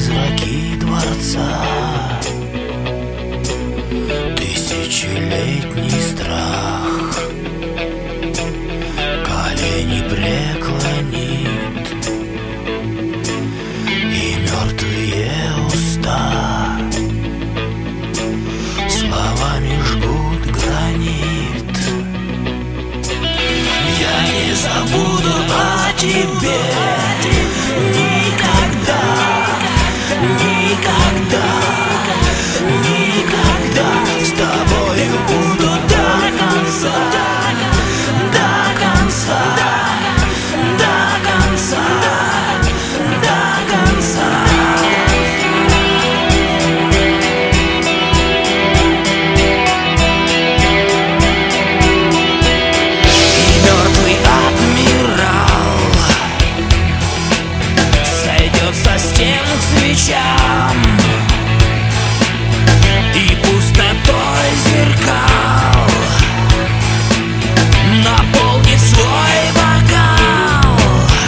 призраки дворца, тысячелетний страх колени преклонит, и мертвые уста словами жгут гранит. Я не забуду о тебе никогда, никогда, никогда. С тобою буду до конца, до конца, до конца, до конца. И мертвый адмирал сойдет со стен к свечам, и пустотой зеркал наполнит свой бокал.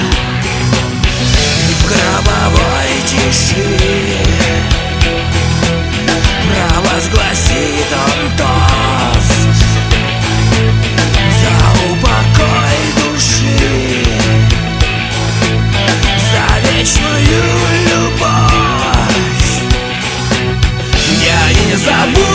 В гробовой тиши провозгласит он тост за упокой души, за вечную любовь. Я не забуду